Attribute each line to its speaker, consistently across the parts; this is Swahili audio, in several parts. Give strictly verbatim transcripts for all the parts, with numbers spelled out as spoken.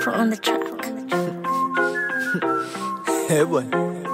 Speaker 1: Pro on the track.
Speaker 2: Hey boy.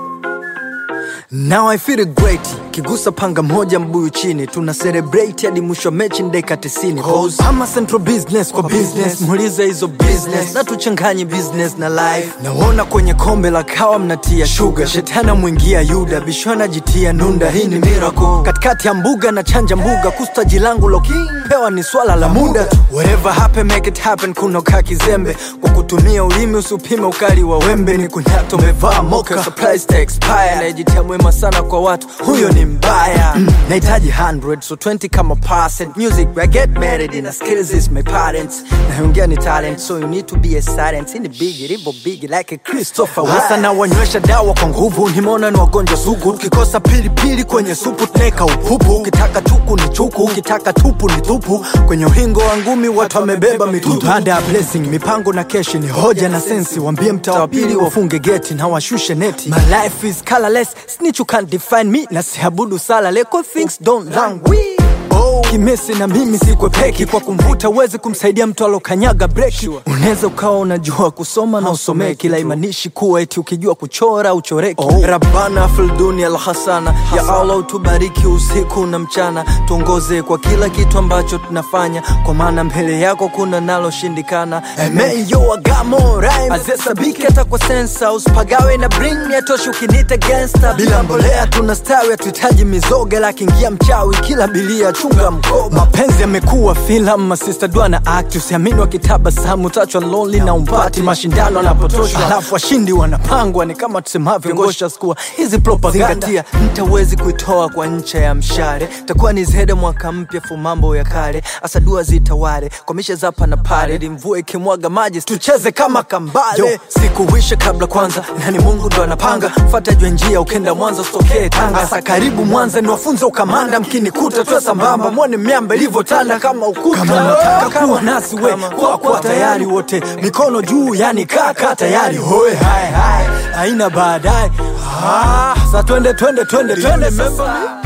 Speaker 2: Now I feel great. Kigusa panga moja mbuyu chini. Tuna celebrate hadi mwisho mechi ndeka tisini. Cause I'm a central business kwa business. Muliza hizo business. Na tuchanganye business na life. Naona kwenye kombe la kawa mnatia sugar. Shetana mwingia Yuda. Bishona jitia nunda. Hii ni miracle. Katikati ya mbuga na chanja mbuga. Kustaji langu loki pewa ni swala la muda. Whatever happen make it happen. Kuno kaki zembe. Kwa kutumia ulimi usupime ukali wa wembe. Ni kunyato mevaa moka. Surprise to expire. Najitia mwema sana kwa watu. Huyo ni mbaya. mm. Naitaji hundred so twenty kama percent. Music I get married in a skills is my parents. Naongea ni talent so you need to be a silent. In the big ribo big like a Christopher. Hasa na wanywesha dawa kwa nguvu. Nimeona ni wagonjwa sugu. Ukikosa pili pili kwenye supu tuneka upupu. Ukitaka tuku ni chuku. Ukitaka tupu ni tupu. Kwenye uhingo wa ngumi watu wamebeba mitutu. Baada blessing mipango na cash ni hoja na sensi. Wambie mtaa wa pili wafunge geti na washushe neti. My life is colorless. Snitch you can't define me. Na siabudu sala leko things don't langui. Oh, kimesi na mimi sikwe peki. Kwa kumvuta uwezi kumsaidia mtu alokanyaga breki. Unaweza ukawa unajua kusoma na usomee. Kila imanishi kuwa eti ukijua kuchora uchoreki. oh. Rabbana fil dunia al-hasana. Ya Allah utubariki usiku na mchana. Tuongoze kwa kila kitu ambacho tunafanya. Kwa maana mbele yako kuna nalo shindikana. Amen yo agamo rhyme. Azesabiki hata kwa sensa. Usipagawe na bring me atoshi ukinita gangster. Bila mbolea tunastawi hatuhitaji mizoga. Lakingia mchawi kila bilia chunga mkoba. Mapenzi yamekuwa filamu. Masista dua na act. Usiamini wakitabasamu tachwa lonely na umpati. Mashindano anapotoshwa alafu washindi wanapangwa. Ni kama tusemavyo ngosha skua. Hizi propaganda zingatia. Mtawezi kuitoa kwa ncha ya mshare. Takuwa ni zede mwaka mpya fu mambo ya kale. Asa dua zitawale. Kwa mishe zapa na pare. Limvue kimwaga maji. Tucheze kama kambale. Yo, sikuwisha kabla kwanza. Nani Mungu ndo anapanga. Fata jua njia ukenda Mwanza usitokee Tanga. Asa karibu Mwanza niwafunze ukamanda. Mkini kuta tuwe sambamba. Mwone miamba ilivyo tanda kama ukuta. Kama nataka kuwa nasi we kwa kwa tayari wote. Mikono juu yani kaka tayari. Hoe hai hai haina baadaye. Ah, sa twende twende twende twende sasa.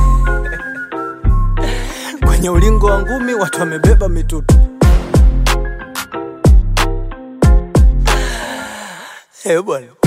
Speaker 2: Kwenye ulingo wa ngumi watu wamebeba mitutu. Eh bwana.